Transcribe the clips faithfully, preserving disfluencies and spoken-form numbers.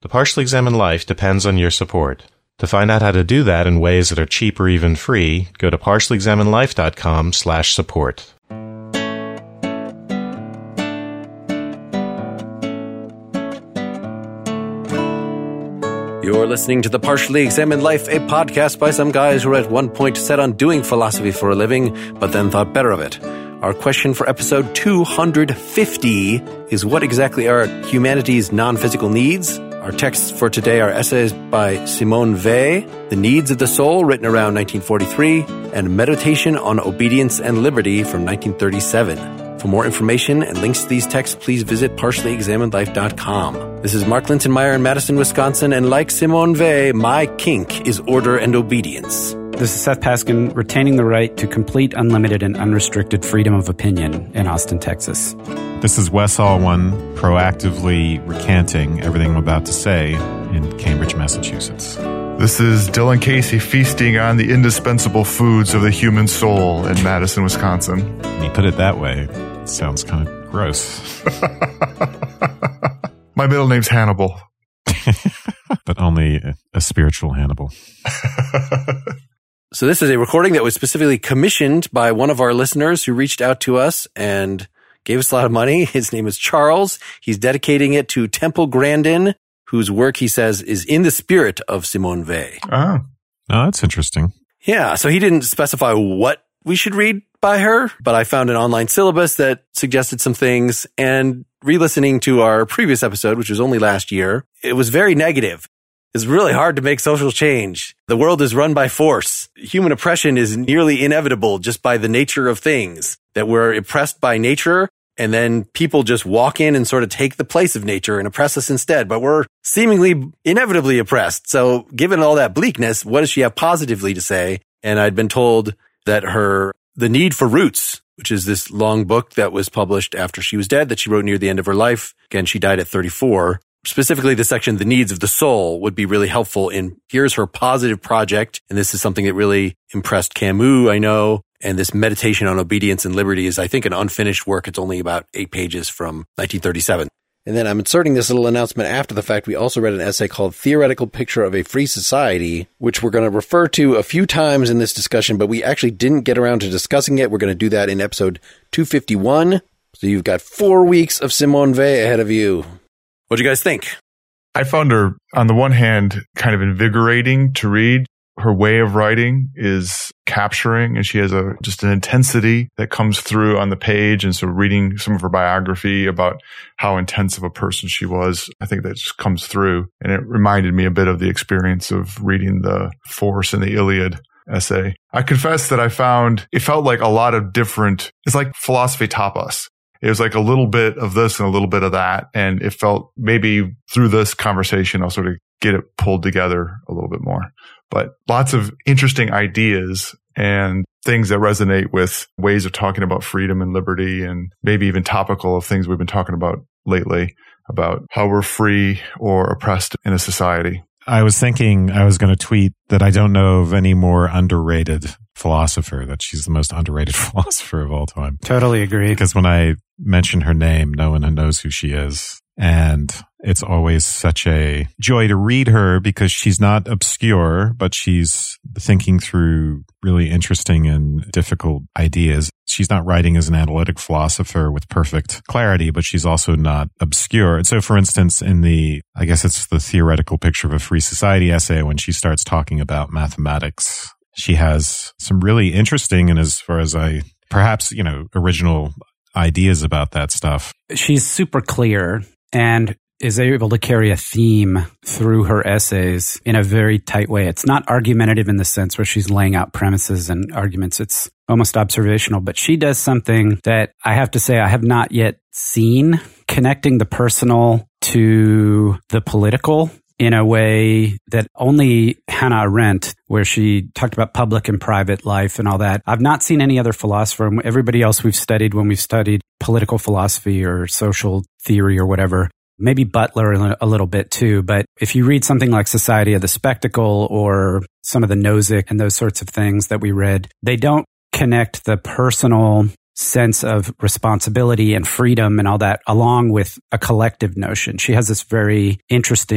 The Partially Examined Life depends on your support. To find out how to do that in ways that are cheap or even free, go to partially examined life dot com slash support. You're listening to The Partially Examined Life, a podcast by some guys who were at one point set on doing philosophy for a living, but then thought better of it. Our question for episode two hundred fifty is, what exactly are humanity's non-physical needs? Our texts for today are essays by Simone Weil, The Needs of the Soul, written around nineteen forty-three, and Meditation on Obedience and Liberty from nineteen thirty-seven. For more information and links to these texts, please visit partially examined life dot com. This is Mark Lintonmeyer in Madison, Wisconsin, and like Simone Weil, my kink is order and obedience. This is Seth Paskin, retaining the right to complete, unlimited, and unrestricted freedom of opinion in Austin, Texas. This is Wes Alwan, proactively recanting everything I'm about to say in Cambridge, Massachusetts. This is Dylan Casey, feasting on the indispensable foods of the human soul in Madison, Wisconsin. When you put it that way, it sounds kind of gross. My middle name's Hannibal. But only a, a spiritual Hannibal. So this is a recording that was specifically commissioned by one of our listeners who reached out to us and gave us a lot of money. His name is Charles. He's dedicating it to Temple Grandin, whose work, he says, is in the spirit of Simone Weil. Oh. Oh, that's interesting. Yeah, so he didn't specify what we should read by her, but I found an online syllabus that suggested some things, and re-listening to our previous episode, which was only last year, it was very negative. It's really hard to make social change. The world is run by force. Human oppression is nearly inevitable just by the nature of things, that we're oppressed by nature, and then people just walk in and sort of take the place of nature and oppress us instead. But we're seemingly inevitably oppressed. So given all that bleakness, what does she have positively to say? And I'd been told that her The Need for Roots, which is this long book that was published after she was dead, that she wrote near the end of her life. Again, she died at thirty-four. Specifically, the section, The Needs of the Soul, would be really helpful in, here's her positive project. And this is something that really impressed Camus, I know. And this Meditation on Obedience and Liberty is, I think, an unfinished work. It's only about eight pages from nineteen thirty-seven. And then I'm inserting this little announcement after the fact. We also read an essay called Theoretical Picture of a Free Society, which we're going to refer to a few times in this discussion, but we actually didn't get around to discussing it. We're going to do that in episode two fifty-one. So you've got four weeks of Simone Weil ahead of you. What do you guys think? I found her, on the one hand, kind of invigorating to read. Her way of writing is capturing, and she has a just an intensity that comes through on the page. And so reading some of her biography about how intense of a person she was, I think that just comes through. And it reminded me a bit of the experience of reading the Force and the Iliad essay. I confess that I found it felt like a lot of different, it's like philosophy tapas. It was like a little bit of this and a little bit of that. And it felt maybe through this conversation, I'll sort of get it pulled together a little bit more. But lots of interesting ideas and things that resonate with ways of talking about freedom and liberty, and maybe even topical of things we've been talking about lately, about how we're free or oppressed in a society. I was thinking I was going to tweet that I don't know of any more underrated philosopher, that she's the most underrated philosopher of all time. Totally agree. Because when I mention her name, no one knows who she is. And it's always such a joy to read her because she's not obscure, but she's thinking through really interesting and difficult ideas. She's not writing as an analytic philosopher with perfect clarity, but she's also not obscure. And so, for instance, in the, I guess it's the Theoretical Picture of a Free Society essay, when she starts talking about mathematics, she has some really interesting, and as far as I, perhaps, you know, original ideas about that stuff. She's super clear and is able to carry a theme through her essays in a very tight way. It's not argumentative in the sense where she's laying out premises and arguments. It's almost observational, but she does something that I have to say I have not yet seen, connecting the personal to the political in a way that only Hannah Arendt, where she talked about public and private life and all that. I've not seen any other philosopher. Everybody else we've studied when we've studied political philosophy or social theory or whatever, maybe Butler a little bit too. But if you read something like Society of the Spectacle or some of the Nozick and those sorts of things that we read, they don't connect the personal sense of responsibility and freedom and all that along with a collective notion. She has this very interesting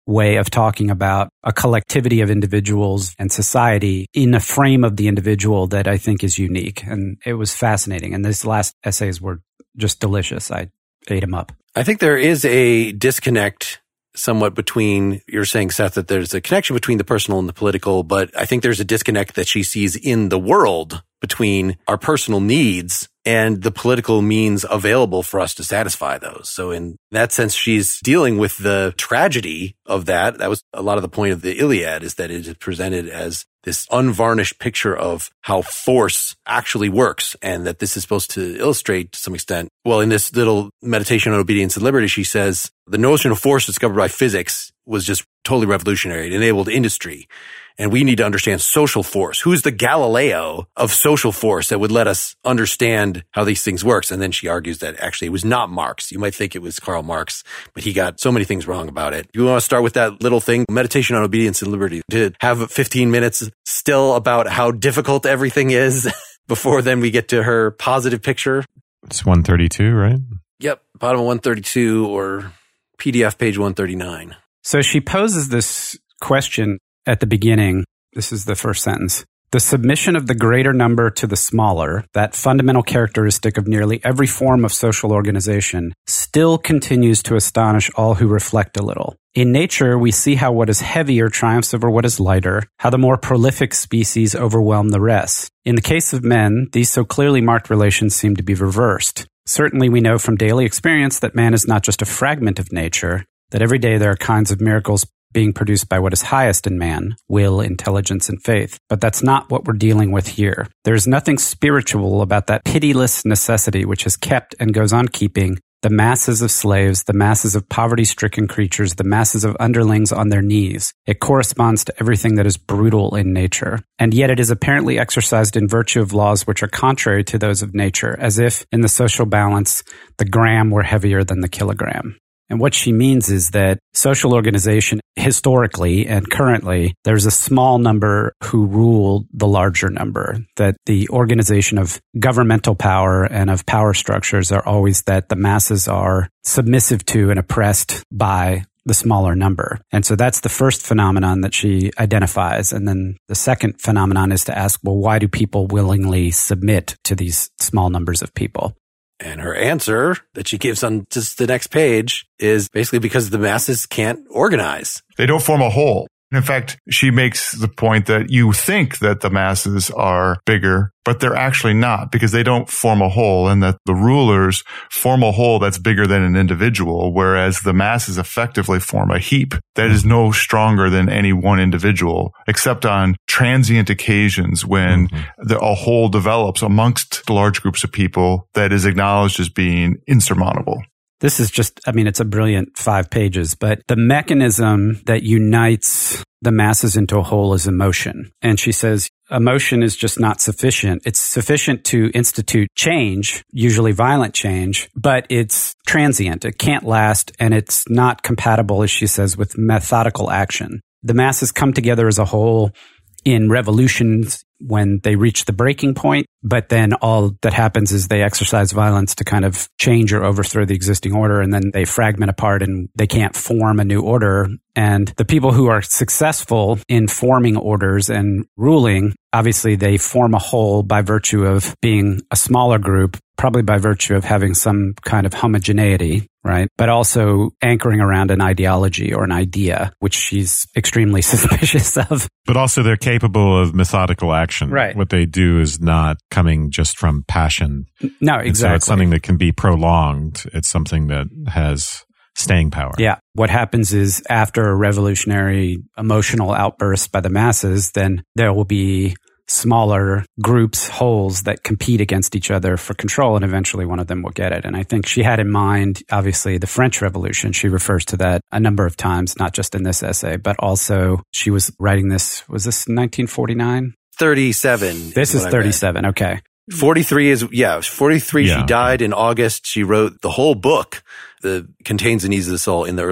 way of talking about a collectivity of individuals and society in a frame of the individual that I think is unique. And it was fascinating. And these last essays were just delicious. I ate them up. I think there is a disconnect somewhat between, you're saying, Seth, that there's a connection between the personal and the political, but I think there's a disconnect that she sees in the world between our personal needs and the political means available for us to satisfy those. So in that sense, she's dealing with the tragedy of that. That was a lot of the point of the Iliad, is that it is presented as this unvarnished picture of how force actually works, and that this is supposed to illustrate to some extent. Well, in this little meditation on obedience and liberty, she says the notion of force discovered by physics was just totally revolutionary. It enabled industry. And we need to understand social force. Who's the Galileo of social force that would let us understand how these things works? And then she argues that actually it was not Marx. You might think it was Karl Marx, but he got so many things wrong about it. You want to start with that little thing, meditation on obedience and liberty, to have fifteen minutes still about how difficult everything is before then we get to her positive picture. It's one thirty-two, right? Yep. Bottom of one thirty-two, or P D F page one thirty-nine. So she poses this question at the beginning. This is the first sentence. The submission of the greater number to the smaller, that fundamental characteristic of nearly every form of social organization, still continues to astonish all who reflect a little. In nature, we see how what is heavier triumphs over what is lighter, how the more prolific species overwhelm the rest. In the case of men, these so clearly marked relations seem to be reversed. Certainly, we know from daily experience that man is not just a fragment of nature, that every day there are kinds of miracles being produced by what is highest in man, will, intelligence, and faith. But that's not what we're dealing with here. There's nothing spiritual about that pitiless necessity which has kept and goes on keeping the masses of slaves, the masses of poverty-stricken creatures, the masses of underlings on their knees. It corresponds to everything that is brutal in nature. And yet it is apparently exercised in virtue of laws which are contrary to those of nature, as if, in the social balance, the gram were heavier than the kilogram. And what she means is that social organization, historically and currently, there's a small number who rule the larger number, that the organization of governmental power and of power structures are always that the masses are submissive to and oppressed by the smaller number. And so that's the first phenomenon that she identifies. And then the second phenomenon is to ask, well, why do people willingly submit to these small numbers of people? And her answer that she gives on just the next page is basically because the masses can't organize. They don't form a whole. In fact, she makes the point that you think that the masses are bigger, but they're actually not, because they don't form a whole, and that the rulers form a whole that's bigger than an individual, whereas the masses effectively form a heap that is no stronger than any one individual, except on transient occasions when mm-hmm. the, a whole develops amongst large groups of people that is acknowledged as being insurmountable. This is just, I mean, it's a brilliant five pages, but the mechanism that unites the masses into a whole is emotion. And she says emotion is just not sufficient. It's sufficient to institute change, usually violent change, but it's transient. It can't last, and it's not compatible, as she says, with methodical action. The masses come together as a whole in revolutions when they reach the breaking point, but then all that happens is they exercise violence to kind of change or overthrow the existing order, and then they fragment apart and they can't form a new order. And the people who are successful in forming orders and ruling, obviously they form a whole by virtue of being a smaller group, probably by virtue of having some kind of homogeneity, right? But also anchoring around an ideology or an idea, which she's extremely suspicious of. But also they're capable of methodical action. Right. What they do is not coming just from passion. No, And exactly. so it's something that can be prolonged. It's something that has staying power. Yeah. What happens is after a revolutionary emotional outburst by the masses, then there will be smaller groups, wholes that compete against each other for control, and eventually one of them will get it. And I think she had in mind, obviously, the French Revolution. She refers to that a number of times, not just in this essay, but also she was writing this, was this nineteen forty-nine? thirty-seven. This is thirty-seven. Okay. forty-three is, yeah, forty-three. Yeah. She died in August. She wrote the whole book that contains the needs of the soul in the early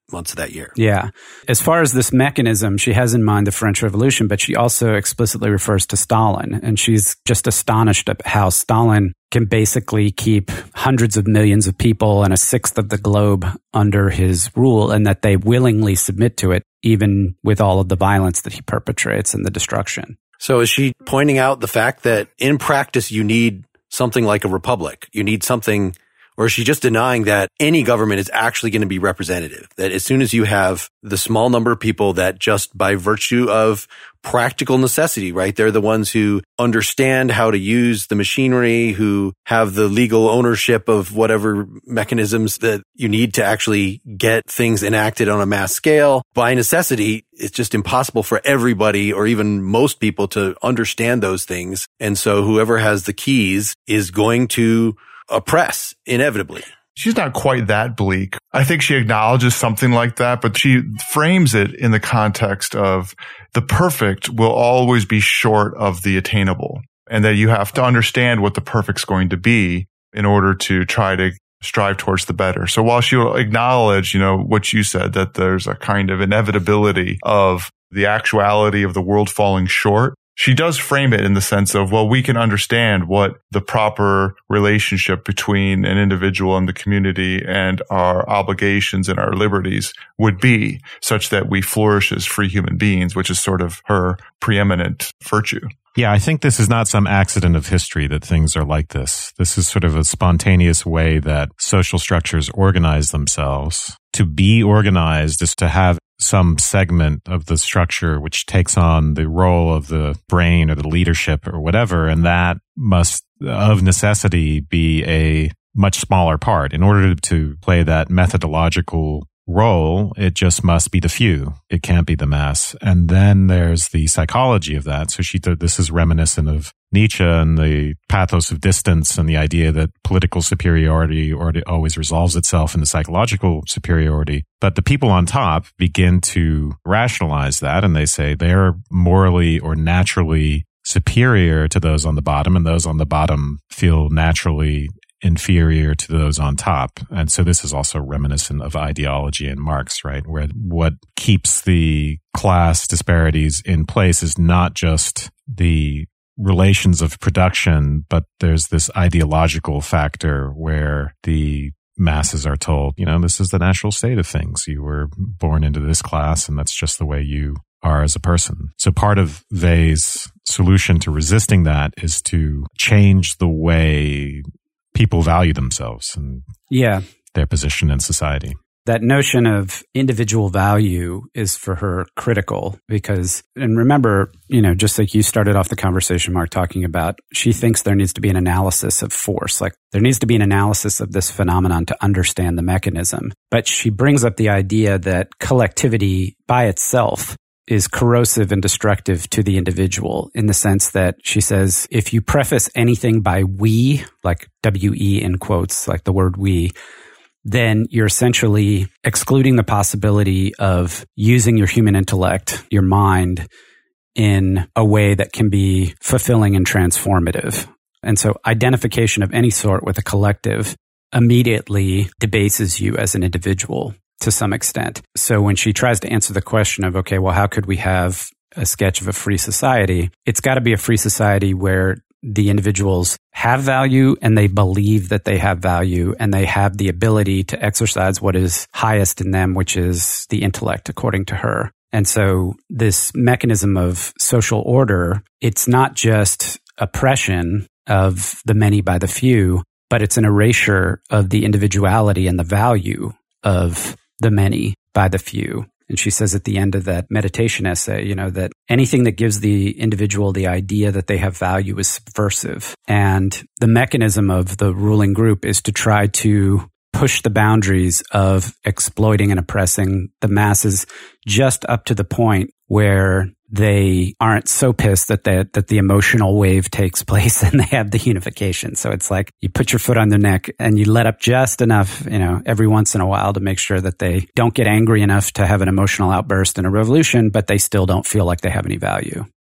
months of that year. Yeah. As far as this mechanism, she has in mind the French Revolution, but she also explicitly refers to Stalin. And she's just astonished at how Stalin can basically keep hundreds of millions of people and a sixth of the globe under his rule, and that they willingly submit to it, even with all of the violence that he perpetrates and the destruction. So is she pointing out the fact that in practice you need something like a republic? You need something, or is she just denying that any government is actually going to be representative? That as soon as you have the small number of people that just by virtue of practical necessity, right? They're the ones who understand how to use the machinery, who have the legal ownership of whatever mechanisms that you need to actually get things enacted on a mass scale. By necessity, it's just impossible for everybody or even most people to understand those things. And so whoever has the keys is going to oppress inevitably. She's not quite that bleak. I think she acknowledges something like that, but she frames it in the context of the perfect will always be short of the attainable, and that you have to understand what the perfect's going to be in order to try to strive towards the better. So while she will acknowledge, you know, what you said, that there's a kind of inevitability of the actuality of the world falling short, she does frame it in the sense of, well, we can understand what the proper relationship between an individual and the community and our obligations and our liberties would be, such that we flourish as free human beings, which is sort of her preeminent virtue. Yeah, I think this is not some accident of history that things are like this. This is sort of a spontaneous way that social structures organize themselves. To be organized is to have some segment of the structure which takes on the role of the brain or the leadership or whatever, and that must, of necessity, be a much smaller part. In order to play that methodological role, it just must be the few. It can't be the mass. And then there's the psychology of that. So she did, this is reminiscent of Nietzsche and the pathos of distance and the idea that political superiority always resolves itself in the psychological superiority. But the people on top begin to rationalize that, and they say they're morally or naturally superior to those on the bottom, and those on the bottom feel naturally inferior to those on top. And so this is also reminiscent of ideology in Marx, right? Where what keeps the class disparities in place is not just the relations of production, but there's this ideological factor where the masses are told, you know, this is the natural state of things. You were born into this class, and that's just the way you are as a person. So part of Wei's solution to resisting that is to change the way people value themselves and yeah. their position in society. That notion of individual value is for her critical because, and remember, you know, just like you started off the conversation, Mark, talking about, she thinks there needs to be an analysis of force. Like there needs to be an analysis of this phenomenon to understand the mechanism. But she brings up the idea that collectivity by itself is corrosive and destructive to the individual in the sense that she says, if you preface anything by we, like W E in quotes, like the word we, then you're essentially excluding the possibility of using your human intellect, your mind, in a way that can be fulfilling and transformative. And so identification of any sort with a collective immediately debases you as an individual to some extent. So when she tries to answer the question of, okay, well, how could we have a sketch of a free society? It's got to be a free society where the individuals have value and they believe that they have value and they have the ability to exercise what is highest in them, which is the intellect, according to her. And so this mechanism of social order, it's not just oppression of the many by the few, but it's an erasure of the individuality and the value of the many by the few. And she says at the end of that meditation essay, you know, that anything that gives the individual the idea that they have value is subversive. And the mechanism of the ruling group is to try to push the boundaries of exploiting and oppressing the masses just up to the point where they aren't so pissed that they, that the emotional wave takes place and they have the unification. So it's like you put your foot on their neck and you let up just enough, you know, every once in a while to make sure that they don't get angry enough to have an emotional outburst in a revolution, but they still don't feel like they have any value.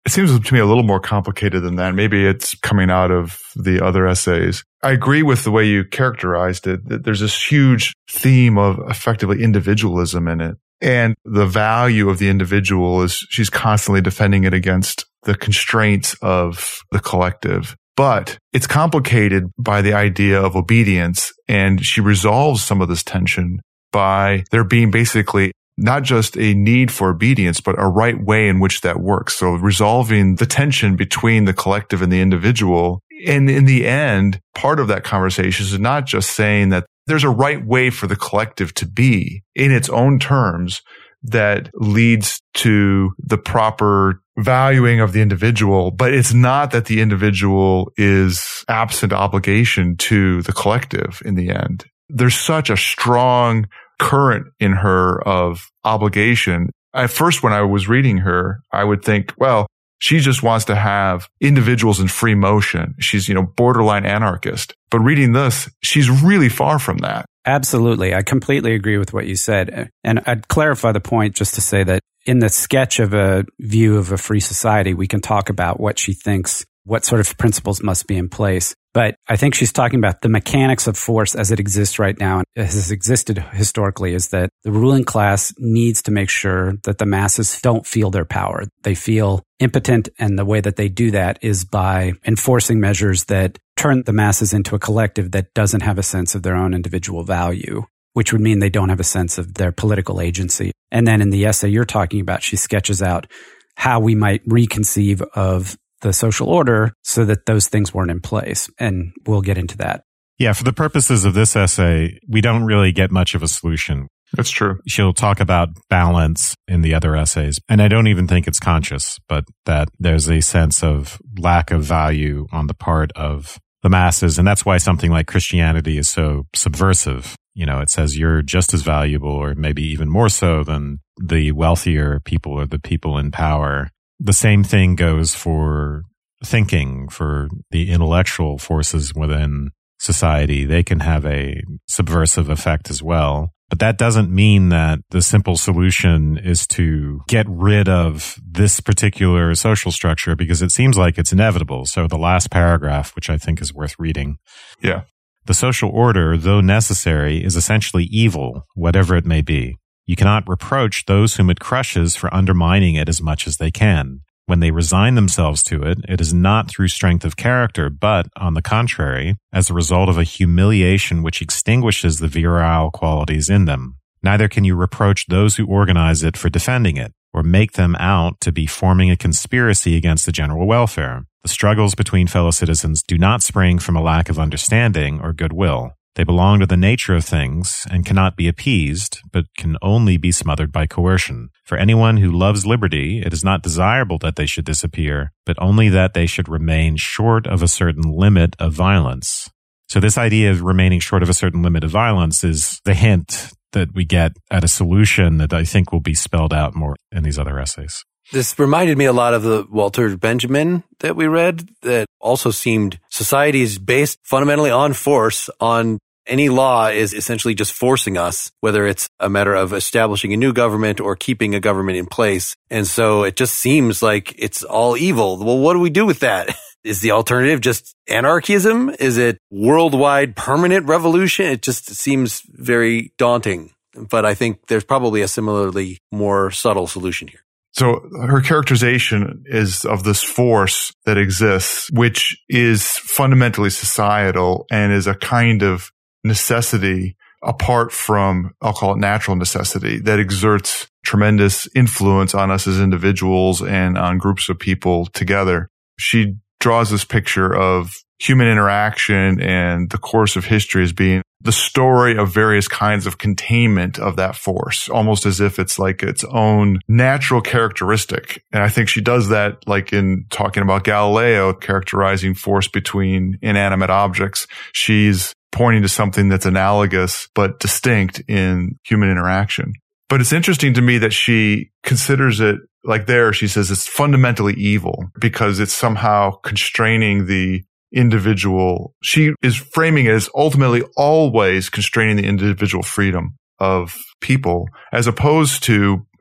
It seems to me a little more complicated than that. Maybe it's coming out of the other essays. I agree with the way you characterized it, that there's this huge theme of effectively individualism in it. And the value of the individual is she's constantly defending it against the constraints of the collective. But it's complicated by the idea of obedience. And she resolves some of this tension by there being basically not just a need for obedience, but a right way in which that works. So resolving the tension between the collective and the individual. And in the end, part of that conversation is not just saying that there's a right way for the collective to be in its own terms that leads to the proper valuing of the individual, but it's not that the individual is absent obligation to the collective in the end. There's such a strong current in her of obligation. At first, when I was reading her, I would think, well, she just wants to have individuals in free motion. She's, you know, borderline anarchist. But reading this, she's really far from that. Absolutely. I completely agree with what you said. And I'd clarify the point just to say that in the sketch of a view of a free society, we can talk about what she thinks, what sort of principles must be in place. But I think she's talking about the mechanics of force as it exists right now and has existed historically, is that the ruling class needs to make sure that the masses don't feel their power. They feel impotent, and the way that they do that is by enforcing measures that turn the masses into a collective that doesn't have a sense of their own individual value, which would mean they don't have a sense of their political agency. And then in the essay you're talking about, she sketches out how we might reconceive of the social order so that those things weren't in place. And we'll get into that. Yeah, for the purposes of this essay, we don't really get much of a solution. That's true. She'll talk about balance in the other essays. And I don't even think it's conscious, but that there's a sense of lack of value on the part of the masses. And that's why something like Christianity is so subversive. You know, it says you're just as valuable, or maybe even more so, than the wealthier people or the people in power. The same thing goes for thinking, for the intellectual forces within society. They can have a subversive effect as well. But that doesn't mean that the simple solution is to get rid of this particular social structure, because it seems like it's inevitable. So the last paragraph, which I think is worth reading. Yeah. The social order, though necessary, is essentially evil, whatever it may be. You cannot reproach those whom it crushes for undermining it as much as they can. When they resign themselves to it, it is not through strength of character, but, on the contrary, as a result of a humiliation which extinguishes the virile qualities in them. Neither can you reproach those who organize it for defending it, or make them out to be forming a conspiracy against the general welfare. The struggles between fellow citizens do not spring from a lack of understanding or goodwill. They belong to the nature of things and cannot be appeased, but can only be smothered by coercion. For anyone who loves liberty, it is not desirable that they should disappear, but only that they should remain short of a certain limit of violence. So this idea of remaining short of a certain limit of violence is the hint that we get at a solution that I think will be spelled out more in these other essays. This reminded me a lot of the Walter Benjamin that we read, that also seemed society is based fundamentally on force, on any law is essentially just forcing us, whether it's a matter of establishing a new government or keeping a government in place. And so it just seems like it's all evil. Well, what do we do with that? Is the alternative just anarchism? Is it worldwide permanent revolution? It just seems very daunting. But I think there's probably a similarly more subtle solution here. So her characterization is of this force that exists, which is fundamentally societal and is a kind of necessity apart from, I'll call it natural necessity, that exerts tremendous influence on us as individuals and on groups of people together. She draws this picture of human interaction and the course of history as being the story of various kinds of containment of that force, almost as if it's like its own natural characteristic. And I think she does that like in talking about Galileo, characterizing force between inanimate objects. She's pointing to something that's analogous but distinct in human interaction. But it's interesting to me that she considers it, like there, she says it's fundamentally evil because it's somehow constraining the individual. She is framing it as ultimately always constraining the individual freedom of people, as opposed to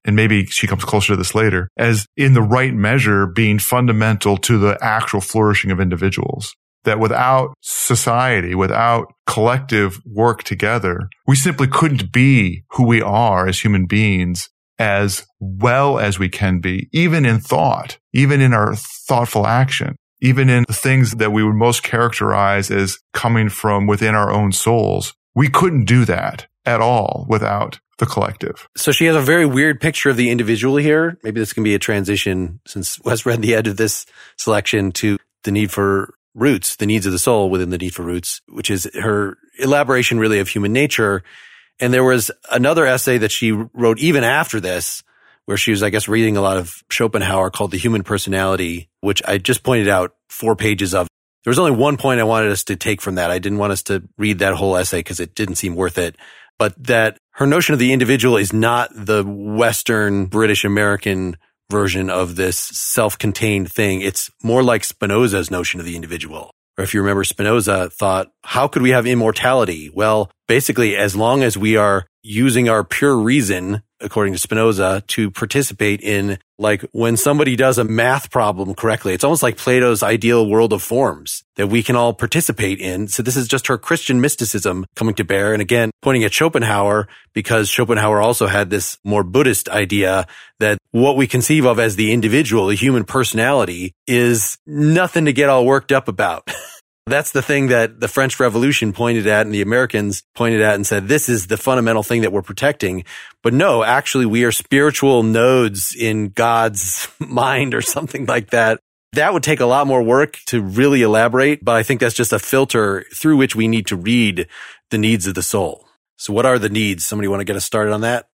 and maybe she comes closer to this later, as in the right measure being fundamental to the actual flourishing of individuals. That without society, without collective work together, we simply couldn't be who we are as human beings as well as we can be, even in thought, even in our thoughtful action, even in the things that we would most characterize as coming from within our own souls. We couldn't do that at all without the collective. So she has a very weird picture of the individual here. Maybe this can be a transition, since Wes read the end of this selection, to the need for roots, the needs of the soul within the need for roots, which is her elaboration really of human nature. And there was another essay that she wrote even after this, where she was, I guess, reading a lot of Schopenhauer, called The Human Personality, which I just pointed out four pages of. There was only one point I wanted us to take from that. I didn't want us to read that whole essay because it didn't seem worth it. But that her notion of the individual is not the Western British American version of this self-contained thing. It's more like Spinoza's notion of the individual. Or if you remember, Spinoza thought, how could we have immortality? Well, basically, as long as we are using our pure reason, according to Spinoza, to participate in, like, when somebody does a math problem correctly, it's almost like Plato's ideal world of forms that we can all participate in. So this is just her Christian mysticism coming to bear. And again, pointing at Schopenhauer, because Schopenhauer also had this more Buddhist idea that what we conceive of as the individual, the human personality, is nothing to get all worked up about. That's the thing that the French Revolution pointed at and the Americans pointed at and said, this is the fundamental thing that we're protecting. But no, actually, we are spiritual nodes in God's mind or something like that. That would take a lot more work to really elaborate, but I think that's just a filter through which we need to read the needs of the soul. So what are the needs? Somebody want to get us started on that?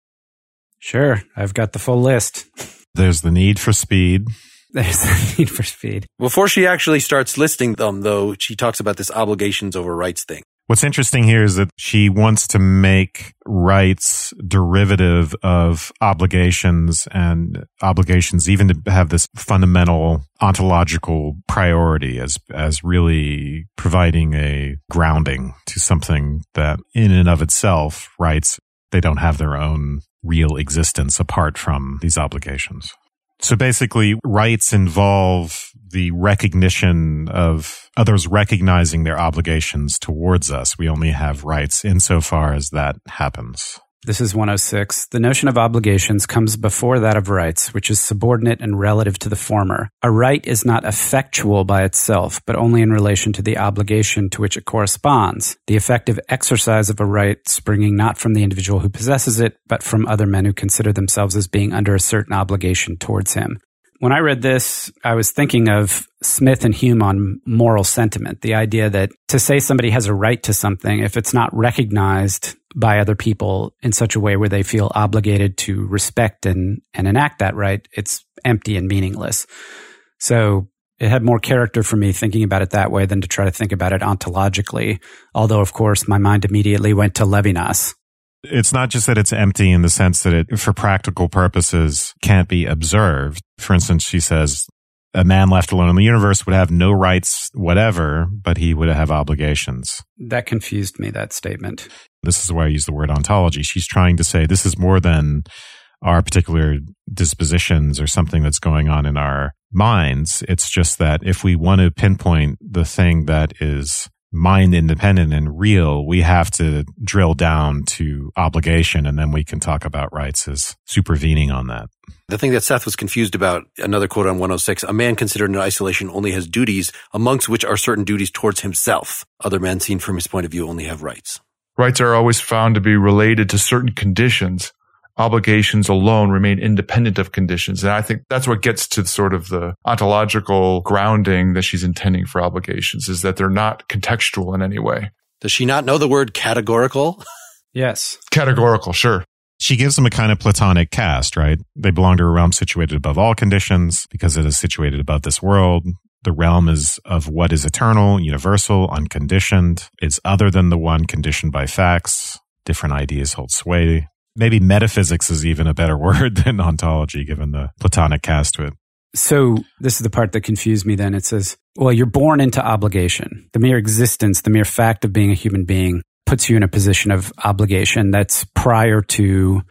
Sure. I've got the full list. There's the need for speed. There's the need for speed. Before she actually starts listing them, though, she talks about this obligations over rights thing. What's interesting here is that she wants to make rights derivative of obligations, and obligations even to have this fundamental ontological priority as, as really providing a grounding to something that in and of itself, rights, they don't have their own real existence apart from these obligations. So basically, rights involve the recognition of others recognizing their obligations towards us. We only have rights insofar as that happens. This is one oh six. The notion of obligations comes before that of rights, which is subordinate and relative to the former. A right is not effectual by itself, but only in relation to the obligation to which it corresponds. The effective exercise of a right springing not from the individual who possesses it, but from other men who consider themselves as being under a certain obligation towards him. When I read this, I was thinking of Smith and Hume on moral sentiment, the idea that to say somebody has a right to something, if it's not recognized by other people in such a way where they feel obligated to respect and, and enact that right, it's empty and meaningless. So it had more character for me thinking about it that way than to try to think about it ontologically. Although, of course, my mind immediately went to Levinas. It's not just that it's empty in the sense that it, for practical purposes, can't be observed. For instance, she says, a man left alone in the universe would have no rights whatever, but he would have obligations. That confused me, that statement. This is why I use the word ontology. She's trying to say this is more than our particular dispositions or something that's going on in our minds. It's just that if we want to pinpoint the thing that is mind independent and real, we have to drill down to obligation, and then we can talk about rights as supervening on that. The thing that Seth was confused about, another quote on one oh six, a man considered in isolation only has duties, amongst which are certain duties towards himself. Other men seen from his point of view only have rights. Rights are always found to be related to certain conditions. Obligations alone remain independent of conditions. And I think that's what gets to sort of the ontological grounding that she's intending for obligations, is that they're not contextual in any way. Does she not know the word categorical? Yes. Categorical, sure. She gives them a kind of Platonic cast, right? They belong to a realm situated above all conditions because it is situated above this world. The realm is of what is eternal, universal, unconditioned. It's other than the one conditioned by facts. Different ideas hold sway. Maybe metaphysics is even a better word than ontology, given the Platonic cast to it. So this is the part that confused me then. It says, well, you're born into obligation. The mere existence, the mere fact of being a human being puts you in a position of obligation that's prior to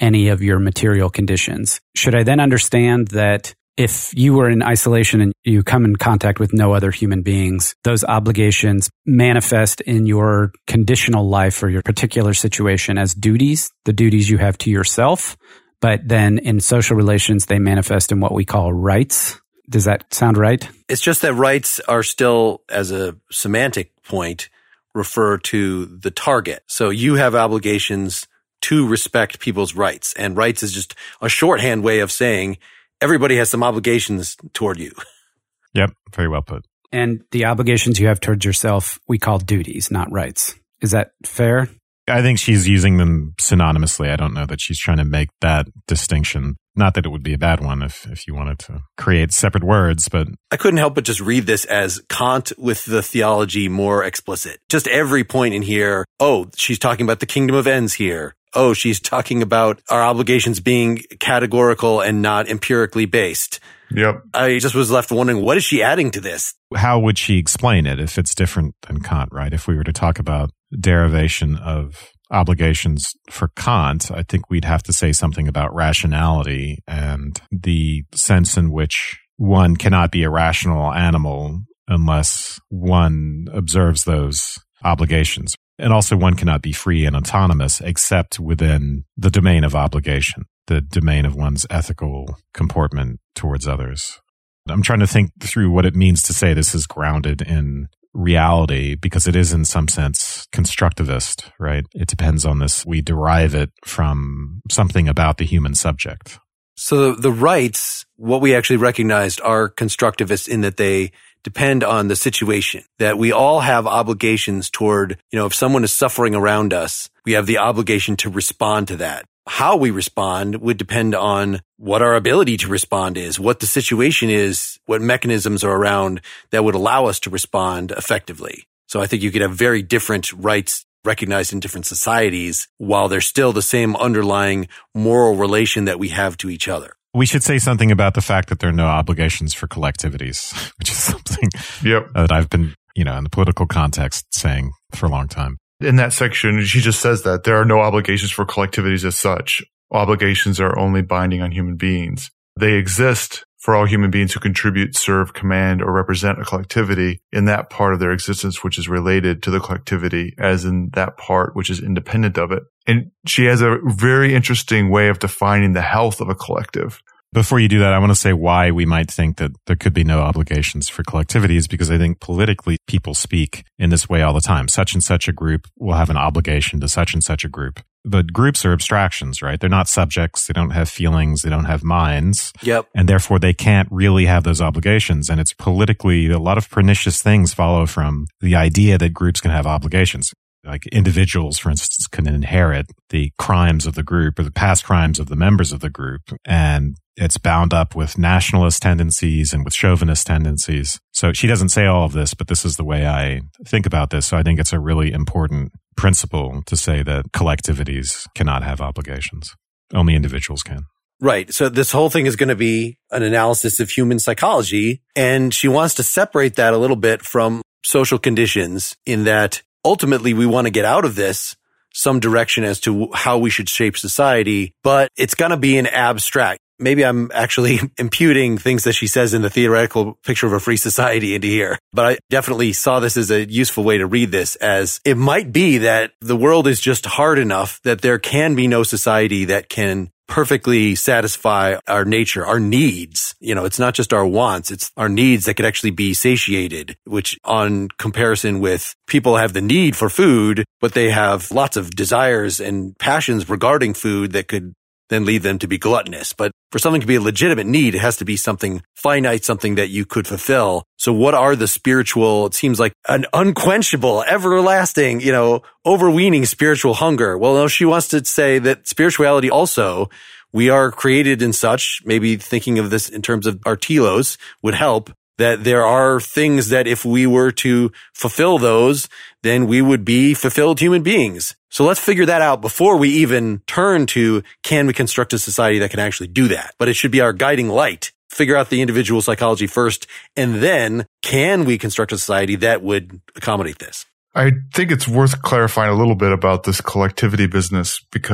any of your material conditions. Should I then understand that if you were in isolation and you come in contact with no other human beings, those obligations manifest in your conditional life or your particular situation as duties, the duties you have to yourself, but then in social relations, they manifest in what we call rights? Does that sound right? It's just that rights are still, as a semantic point, refer to the target. So you have obligations to respect people's rights, and rights is just a shorthand way of saying everybody has some obligations toward you. Yep, very well put. And the obligations you have towards yourself, we call duties, not rights. Is that fair? I think she's using them synonymously. I don't know that she's trying to make that distinction. Not that it would be a bad one if, if you wanted to create separate words, but I couldn't help but just read this as Kant with the theology more explicit. Just every point in here, oh, she's talking about the kingdom of ends here. Oh, she's talking about our obligations being categorical and not empirically based. Yep. I just was left wondering, what is she adding to this? how would she explain it if it's different than Kant, right? If we were to talk about derivation of obligations for Kant, I think we'd have to say something about rationality and the sense in which one cannot be a rational animal unless one observes those obligations. And also one cannot be free and autonomous except within the domain of obligation, the domain of one's ethical comportment towards others. I'm trying to think through what it means to say this is grounded in reality, because it is in some sense constructivist, right? It depends on this. We derive it from something about the human subject. So the rights, what we actually recognized, are constructivist in that they depend on the situation, that we all have obligations toward, you know, if someone is suffering around us, we have the obligation to respond to that. How we respond would depend on what our ability to respond is, what the situation is, what mechanisms are around that would allow us to respond effectively. So I think you could have very different rights recognized in different societies while there's still the same underlying moral relation that we have to each other. We should say something about the fact that there are no obligations for collectivities, which is something yep. that I've been, you know, in the political context saying for a long time. In that section, she just says that there are no obligations for collectivities as such. Obligations are only binding on human beings. They exist for all human beings who contribute, serve, command, or represent a collectivity in that part of their existence which is related to the collectivity, as in that part which is independent of it. And she has a very interesting way of defining the health of a collective. Before you do that, I want to say why we might think that there could be no obligations for collectivities, because I think politically people speak in this way all the time. Such and such a group will have an obligation to such and such a group. But groups are abstractions, right? They're not subjects. They don't have feelings. They don't have minds. Yep. And therefore they can't really have those obligations. And it's politically, a lot of pernicious things follow from the idea that groups can have obligations. Like individuals, for instance, can inherit the crimes of the group or the past crimes of the members of the group. And it's bound up with nationalist tendencies and with chauvinist tendencies. So she doesn't say all of this, but this is the way I think about this. So I think it's a really important principle to say that collectivities cannot have obligations. Only individuals can. Right. So this whole thing is going to be an analysis of human psychology. And she wants to separate that a little bit from social conditions in that ultimately we want to get out of this some direction as to how we should shape society, but it's going to be an abstract. Maybe I'm actually imputing things that she says in the theoretical picture of a free society into here. But I definitely saw this as a useful way to read this, as it might be that the world is just hard enough that there can be no society that can perfectly satisfy our nature, our needs. You know, it's not just our wants, it's our needs that could actually be satiated, which on comparison with people have the need for food, but they have lots of desires and passions regarding food that could then lead them to be gluttonous. But for something to be a legitimate need, it has to be something finite, something that you could fulfill. So what are the spiritual, it seems like an unquenchable, everlasting, you know, overweening spiritual hunger. Well, no, she wants to say that spirituality also, we are created in such, maybe thinking of this in terms of our telos would help, that there are things that if we were to fulfill those, then we would be fulfilled human beings. So let's figure that out before we even turn to, can we construct a society that can actually do that? But it should be our guiding light. Figure out the individual psychology first, and then can we construct a society that would accommodate this? I think it's worth clarifying a little bit about this collectivity business, because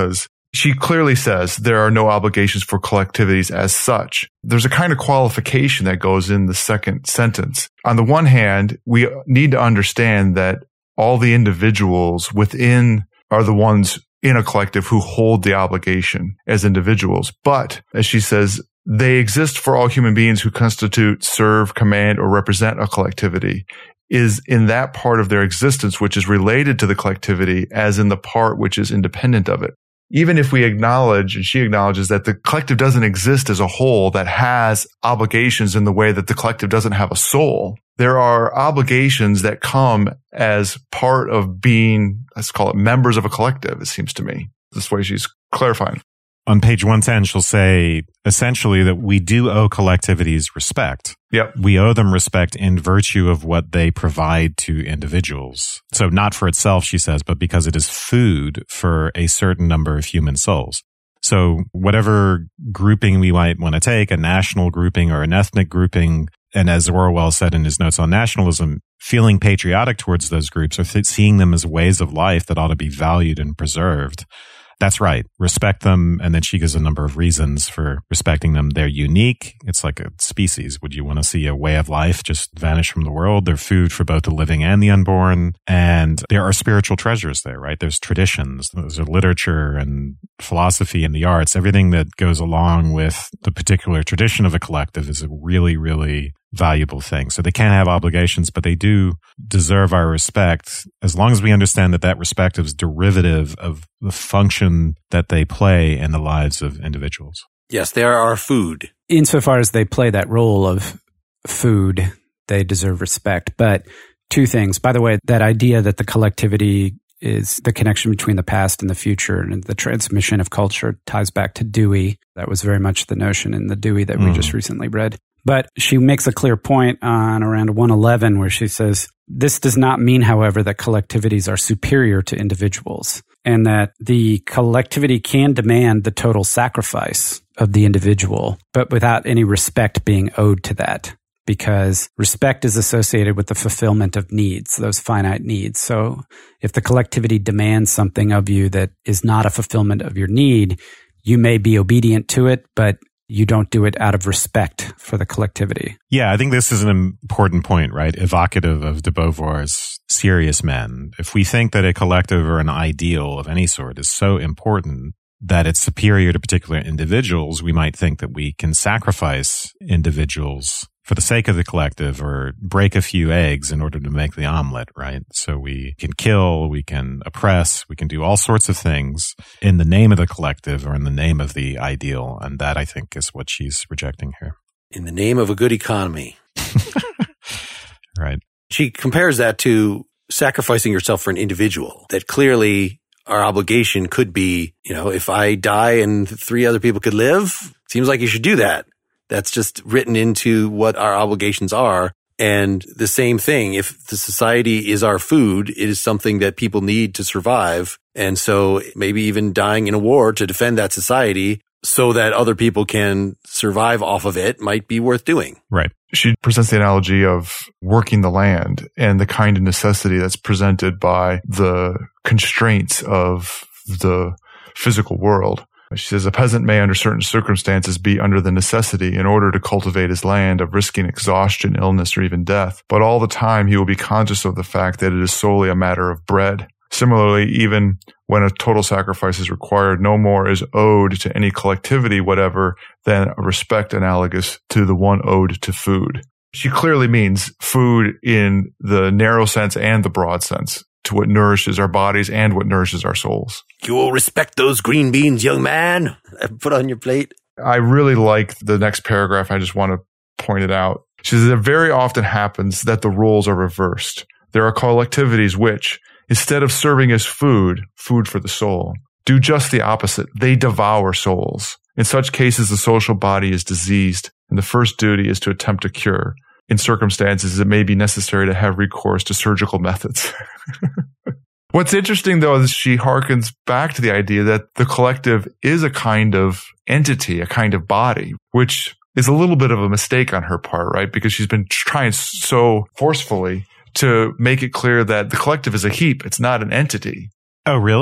She clearly says there are no obligations for collectivities as such. There's a kind of qualification that goes in the second sentence. On the one hand, we need to understand that all the individuals within are the ones in a collective who hold the obligation as individuals. But, as she says, they exist for all human beings who constitute, serve, command, or represent a collectivity, is in that part of their existence which is related to the collectivity as in the part which is independent of it. Even if we acknowledge, and she acknowledges, that the collective doesn't exist as a whole that has obligations in the way that the collective doesn't have a soul, there are obligations that come as part of being, let's call it, members of a collective, it seems to me. This way she's clarifying. On page one ten, she'll say essentially that we do owe collectivities respect. Yep. We owe them respect in virtue of what they provide to individuals. So not for itself, she says, but because it is food for a certain number of human souls. So whatever grouping we might want to take, a national grouping or an ethnic grouping, and as Orwell said in his notes on nationalism, feeling patriotic towards those groups or th- seeing them as ways of life that ought to be valued and preserved. That's right. Respect them. And then she gives a number of reasons for respecting them. They're unique. It's like a species. Would you want to see a way of life just vanish from the world? They're food for both the living and the unborn. And there are spiritual treasures there, right? There's traditions. There's literature and philosophy and the arts. Everything that goes along with the particular tradition of a collective is a really, really valuable thing. So they can't have obligations, but they do deserve our respect as long as we understand that that respect is derivative of the function that they play in the lives of individuals. Yes, they are our food. Insofar as they play that role of food, they deserve respect. But two things. By the way, that idea that the collectivity is the connection between the past and the future and the transmission of culture ties back to Dewey. That was very much the notion in the Dewey that we mm. just recently read. But she makes a clear point on around one eleven where she says, this does not mean, however, that collectivities are superior to individuals and that the collectivity can demand the total sacrifice of the individual, but without any respect being owed to that, because respect is associated with the fulfillment of needs, those finite needs. So if the collectivity demands something of you that is not a fulfillment of your need, you may be obedient to it, but you don't do it out of respect for the collectivity. Yeah, I think this is an important point, right? Evocative of de Beauvoir's Serious Men. If we think that a collective or an ideal of any sort is so important that it's superior to particular individuals, we might think that we can sacrifice individuals for the sake of the collective or break a few eggs in order to make the omelet, right? So we can kill, we can oppress, we can do all sorts of things in the name of the collective or in the name of the ideal. And that, I think, is what she's rejecting here. In the name of a good economy. Right. She compares that to sacrificing yourself for an individual, that clearly our obligation could be, you know, if I die and three other people could live, seems like you should do that. That's just written into what our obligations are. And the same thing, if the society is our food, it is something that people need to survive. And so maybe even dying in a war to defend that society so that other people can survive off of it might be worth doing. Right. She presents the analogy of working the land and the kind of necessity that's presented by the constraints of the physical world. She says, a peasant may under certain circumstances be under the necessity in order to cultivate his land of risking exhaustion, illness, or even death. But all the time he will be conscious of the fact that it is solely a matter of bread. Similarly, even when a total sacrifice is required, no more is owed to any collectivity whatever than a respect analogous to the one owed to food. She clearly means food in the narrow sense and the broad sense, to what nourishes our bodies and what nourishes our souls. You will respect those green beans, young man. Put on your plate. I really like the next paragraph. I just want to point it out. She says, it very often happens that the roles are reversed. There are collectivities which, instead of serving as food, food for the soul, do just the opposite. They devour souls. In such cases, the social body is diseased, and the first duty is to attempt a cure. In circumstances, it may be necessary to have recourse to surgical methods. What's interesting, though, is she harkens back to the idea that the collective is a kind of entity, a kind of body, which is a little bit of a mistake on her part, right? Because she's been trying so forcefully to make it clear that the collective is a heap. It's not an entity. Oh, really?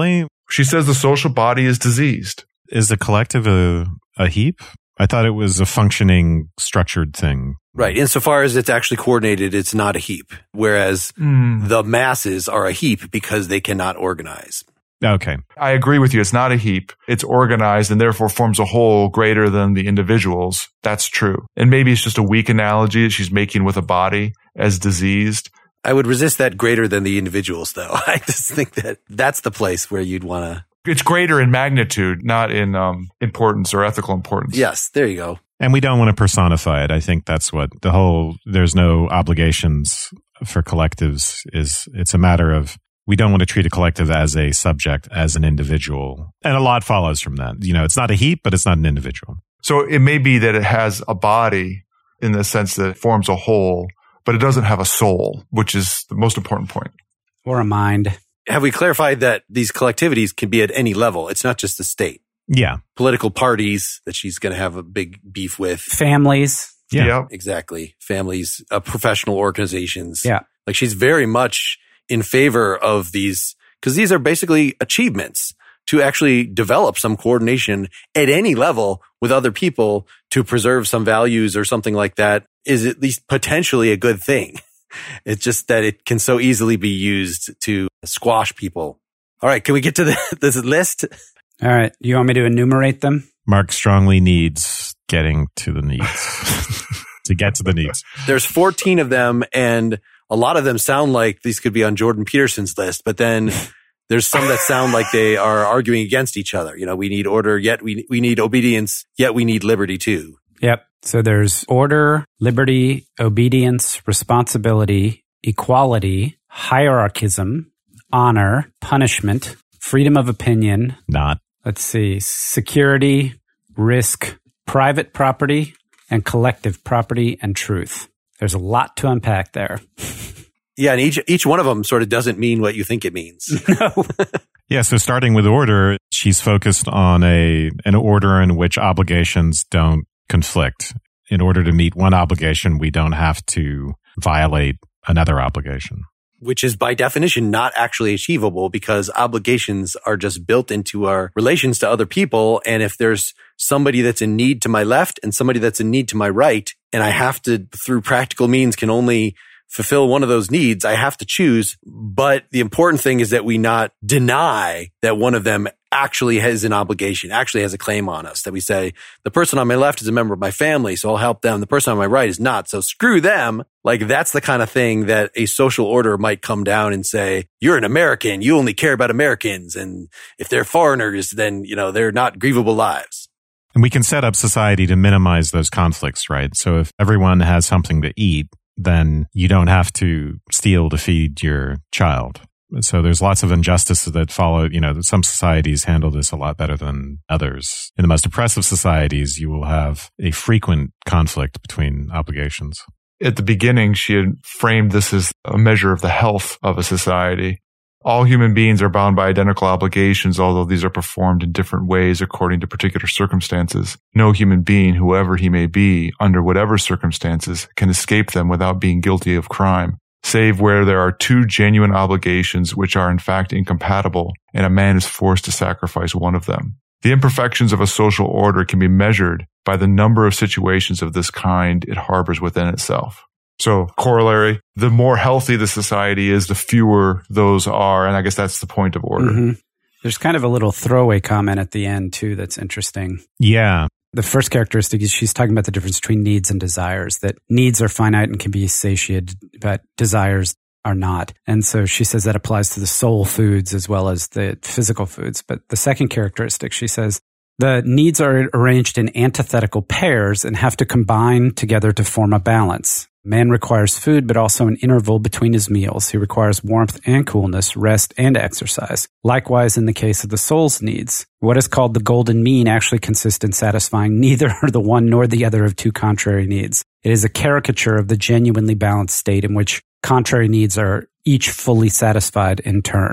She says the social body is diseased. Is the collective a, a heap? I thought it was a functioning, structured thing. Right. Insofar as it's actually coordinated, it's not a heap. Whereas Mm. the masses are a heap because they cannot organize. Okay. I agree with you. It's not a heap. It's organized and therefore forms a whole greater than the individuals. That's true. And maybe it's just a weak analogy that she's making with a body as diseased. I would resist that greater than the individuals, though. I just think that that's the place where you'd want to. It's greater in magnitude, not in um, importance or ethical importance. Yes, there you go. And we don't want to personify it. I think that's what the whole, there's no obligations for collectives is, it's a matter of, we don't want to treat a collective as a subject, as an individual. And a lot follows from that. You know, it's not a heap, but it's not an individual. So it may be that it has a body in the sense that it forms a whole, but it doesn't have a soul, which is the most important point. Or a mind. Have we clarified that these collectivities can be at any level? It's not just the state. Yeah. Political parties that she's going to have a big beef with. Families. Yeah. Yep. Exactly. Families, uh, professional organizations. Yeah. Like she's very much in favor of these, because these are basically achievements to actually develop some coordination at any level with other people to preserve some values or something like that is at least potentially a good thing. It's just that it can so easily be used to squash people. All right. Can we get to the, this list? All right. You want me to enumerate them? Mark strongly needs getting to the needs. to get to the needs. There's fourteen of them, and a lot of them sound like these could be on Jordan Peterson's list, but then there's some that sound like they are arguing against each other. You know, we need order, yet we we need obedience, yet we need liberty too. Yep. So there's order, liberty, obedience, responsibility, equality, hierarchism, honor, punishment, freedom of opinion. Not. Let's see, security, risk, private property, and collective property and truth. There's a lot to unpack there. Yeah, and each each one of them sort of doesn't mean what you think it means. No. Yeah, so starting with order, she's focused on a an order in which obligations don't conflict. In order to meet one obligation, we don't have to violate another obligation. Which is by definition not actually achievable because obligations are just built into our relations to other people. And if there's somebody that's in need to my left and somebody that's in need to my right, and I have to, through practical means, can only fulfill one of those needs, I have to choose. But the important thing is that we not deny that one of them actually has an obligation, actually has a claim on us, that we say, the person on my left is a member of my family, so I'll help them. The person on my right is not, so screw them. Like that's the kind of thing that a social order might come down and say, you're an American, you only care about Americans. And if they're foreigners, then, you know, they're not grievable lives. And we can set up society to minimize those conflicts, right? So if everyone has something to eat, then you don't have to steal to feed your child. So there's lots of injustices that follow. You know, some societies handle this a lot better than others. In the most oppressive societies, you will have a frequent conflict between obligations. At the beginning, she had framed this as a measure of the health of a society. All human beings are bound by identical obligations, although these are performed in different ways according to particular circumstances. No human being, whoever he may be, under whatever circumstances, can escape them without being guilty of crime, save where there are two genuine obligations which are in fact incompatible, and a man is forced to sacrifice one of them. The imperfections of a social order can be measured by the number of situations of this kind it harbors within itself. So, corollary, the more healthy the society is, the fewer those are. And I guess that's the point of order. Mm-hmm. There's kind of a little throwaway comment at the end, too, that's interesting. Yeah. The first characteristic is she's talking about the difference between needs and desires, that needs are finite and can be satiated, but desires are not. And so she says that applies to the soul foods as well as the physical foods. But the second characteristic, she says, the needs are arranged in antithetical pairs and have to combine together to form a balance. Man requires food, but also an interval between his meals. He requires warmth and coolness, rest and exercise. Likewise, in the case of the soul's needs, what is called the golden mean actually consists in satisfying neither the one nor the other of two contrary needs. It is a caricature of the genuinely balanced state in which contrary needs are each fully satisfied in turn.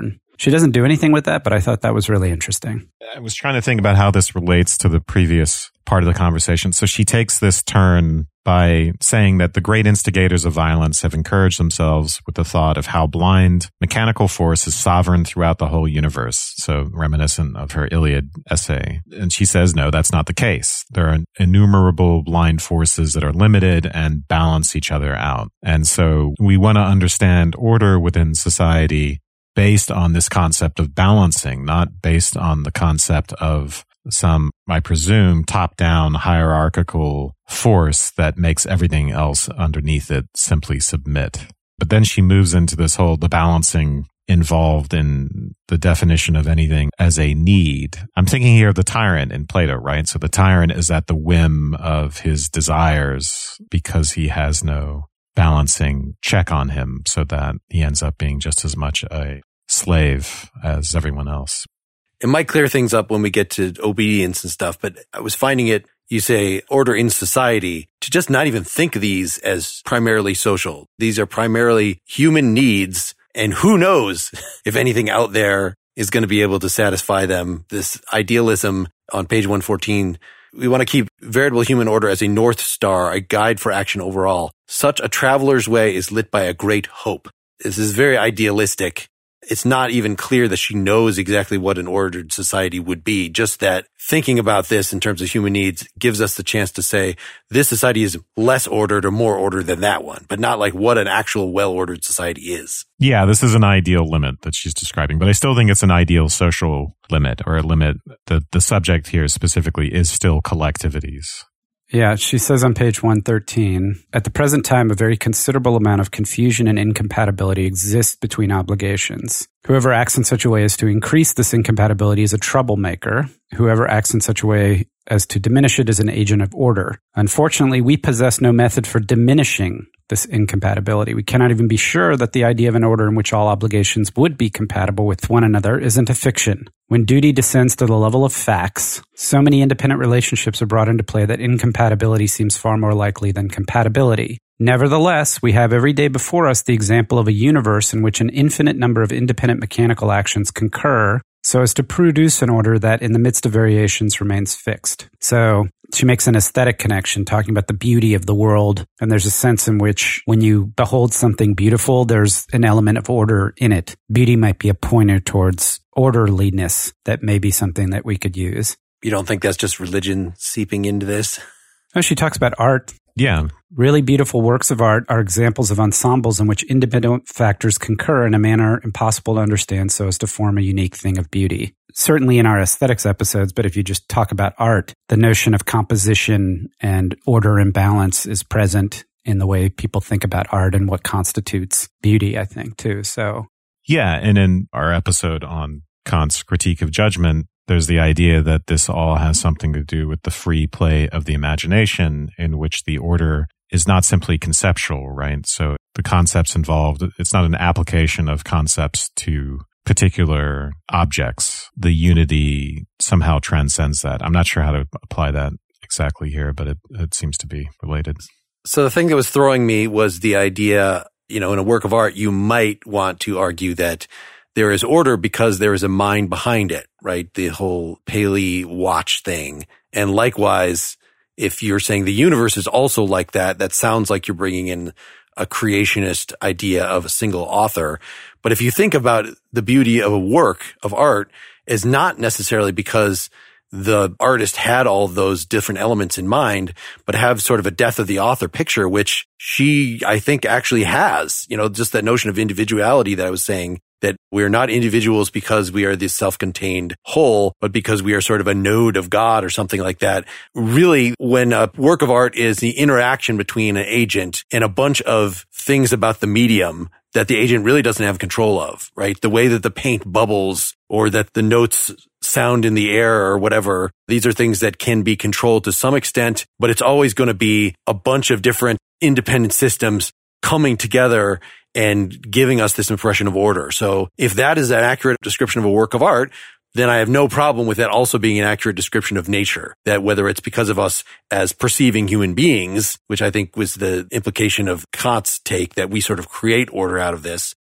She doesn't do anything with that, but I thought that was really interesting. I was trying to think about how this relates to the previous part of the conversation. So she takes this turn by saying that the great instigators of violence have encouraged themselves with the thought of how blind mechanical force is sovereign throughout the whole universe. So reminiscent of her Iliad essay. And she says, no, that's not the case. There are innumerable blind forces that are limited and balance each other out. And so we want to understand order within society based on this concept of balancing, not based on the concept of some, I presume, top-down hierarchical force that makes everything else underneath it simply submit. But then she moves into this whole, the balancing involved in the definition of anything as a need. I'm thinking here of the tyrant in Plato, right? So the tyrant is at the whim of his desires because he has no balancing check on him, so that he ends up being just as much a slave as everyone else. It might clear things up when we get to obedience and stuff, but I was finding it, you say order in society, to just not even think of these as primarily social. These are primarily human needs, and who knows if anything out there is going to be able to satisfy them. This idealism on page one fourteen, we want to keep veritable human order as a North Star, a guide for action overall. Such a traveler's way is lit by a great hope. This is very idealistic. It's not even clear that she knows exactly what an ordered society would be. Just that thinking about this in terms of human needs gives us the chance to say this society is less ordered or more ordered than that one, but not like what an actual well-ordered society is. Yeah, this is an ideal limit that she's describing, but I still think it's an ideal social limit, or a limit that the subject here specifically is still collectivities. Yeah, she says on page one thirteen, at the present time, a very considerable amount of confusion and incompatibility exists between obligations. Whoever acts in such a way as to increase this incompatibility is a troublemaker. Whoever acts in such a way as to diminish it is an agent of order. Unfortunately, we possess no method for diminishing this incompatibility. We cannot even be sure that the idea of an order in which all obligations would be compatible with one another isn't a fiction. When duty descends to the level of facts, so many independent relationships are brought into play that incompatibility seems far more likely than compatibility. Nevertheless, we have every day before us the example of a universe in which an infinite number of independent mechanical actions concur so as to produce an order that, in the midst of variations, remains fixed. So she makes an aesthetic connection, talking about the beauty of the world, and there's a sense in which when you behold something beautiful, there's an element of order in it. Beauty might be a pointer towards orderliness that may be something that we could use. You don't think that's just religion seeping into this? Oh, she talks about art. Yeah. Really beautiful works of art are examples of ensembles in which independent factors concur in a manner impossible to understand so as to form a unique thing of beauty. Certainly in our aesthetics episodes, but if you just talk about art, the notion of composition and order and balance is present in the way people think about art and what constitutes beauty, I think, too. So, yeah. And in our episode on Kant's Critique of Judgment, there's the idea that this all has something to do with the free play of the imagination, in which the order is not simply conceptual, right? So the concepts involved, it's not an application of concepts to particular objects. The unity somehow transcends that. I'm not sure how to apply that exactly here, but it, it seems to be related. So the thing that was throwing me was the idea, you know, in a work of art, you might want to argue that there is order because there is a mind behind it, right? The whole Paley watch thing. And likewise, if you're saying the universe is also like that, that sounds like you're bringing in a creationist idea of a single author. But if you think about the beauty of a work of art is not necessarily because the artist had all of those different elements in mind, but have sort of a death of the author picture, which she, I think, actually has, you know, just that notion of individuality that I was saying, that we're not individuals because we are this self-contained whole, but because we are sort of a node of God or something like that. Really, when a work of art is the interaction between an agent and a bunch of things about the medium that the agent really doesn't have control of, right? The way that the paint bubbles or that the notes sound in the air or whatever, these are things that can be controlled to some extent, but it's always going to be a bunch of different independent systems coming together and giving us this impression of order. So if that is an accurate description of a work of art, then I have no problem with that also being an accurate description of nature. That whether it's because of us as perceiving human beings, which I think was the implication of Kant's take, that we sort of create order out of this,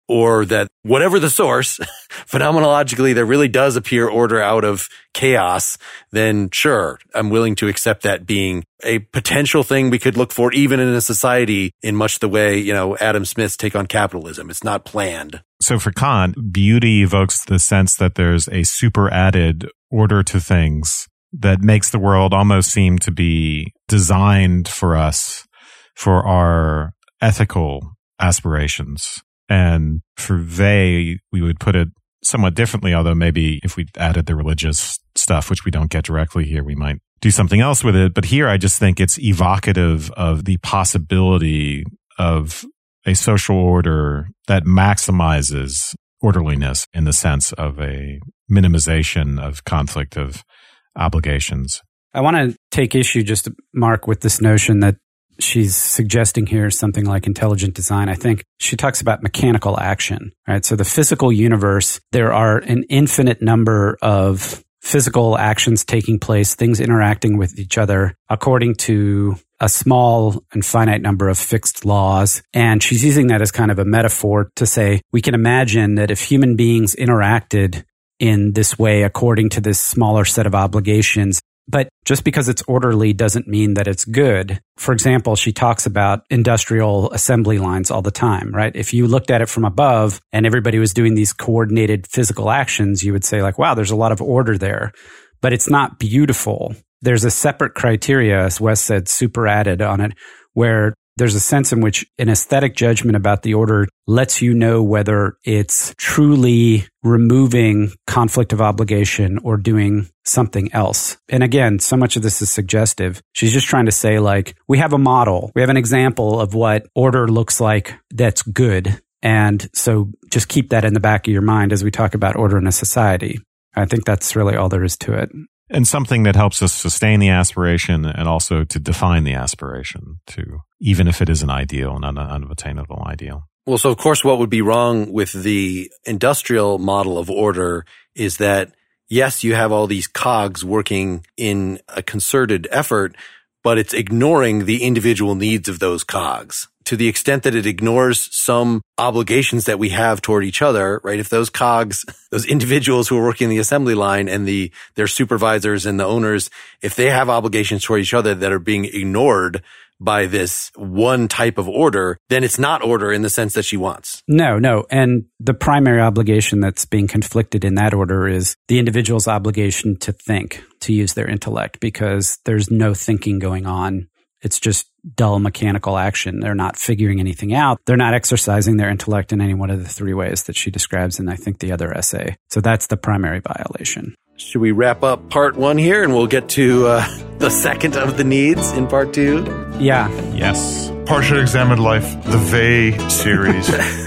or that whatever the source, phenomenologically, there really does appear order out of chaos, then sure, I'm willing to accept that being a potential thing we could look for even in a society in much the way, you know, Adam Smith's take on capitalism. It's not planned. So for Kant, beauty evokes the sense that there's a super added order to things that makes the world almost seem to be designed for us, for our ethical aspirations. And for they, we would put it somewhat differently, although maybe if we added the religious stuff, which we don't get directly here, we might do something else with it. But here, I just think it's evocative of the possibility of a social order that maximizes orderliness in the sense of a minimization of conflict of obligations. I want to take issue, just Mark, with this notion that she's suggesting here something like intelligent design. I think she talks about mechanical action, right? So the physical universe, there are an infinite number of physical actions taking place, things interacting with each other according to a small and finite number of fixed laws. And she's using that as kind of a metaphor to say, we can imagine that if human beings interacted in this way according to this smaller set of obligations, but just because it's orderly doesn't mean that it's good. For example, she talks about industrial assembly lines all the time, right? If you looked at it from above and everybody was doing these coordinated physical actions, you would say like, wow, there's a lot of order there, but it's not beautiful. There's a separate criteria, as Wes said, super added on it, where there's a sense in which an aesthetic judgment about the order lets you know whether it's truly removing conflict of obligation or doing something else. And again, so much of this is suggestive. She's just trying to say, like, we have a model, we have an example of what order looks like that's good. And so just keep that in the back of your mind as we talk about order in a society. I think that's really all there is to it. And something that helps us sustain the aspiration and also to define the aspiration, to even if it is an ideal and an unattainable ideal. Well, so of course, what would be wrong with the industrial model of order is that, yes, you have all these cogs working in a concerted effort, but it's ignoring the individual needs of those cogs. To the extent that it ignores some obligations that we have toward each other, right? If those cogs, those individuals who are working the assembly line and the, their supervisors and the owners, if they have obligations toward each other that are being ignored by this one type of order, then it's not order in the sense that she wants. No, no. And the primary obligation that's being conflicted in that order is the individual's obligation to think, to use their intellect, because there's no thinking going on. It's just dull mechanical action. They're not figuring anything out. They're not exercising their intellect in any one of the three ways that she describes in, I think, the other essay. So that's the primary violation. Should we wrap up part one here and we'll get to uh, the second of the needs in part two? Yeah. Yes. Partially Examined Life, the Vey series.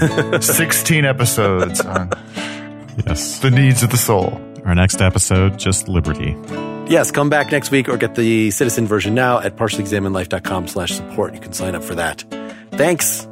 sixteen episodes on Yes. the needs of the soul. Our next episode, just liberty. Yes, come back next week or get the Citizen version now at partially examined life dot com slash support. You can sign up for that. Thanks.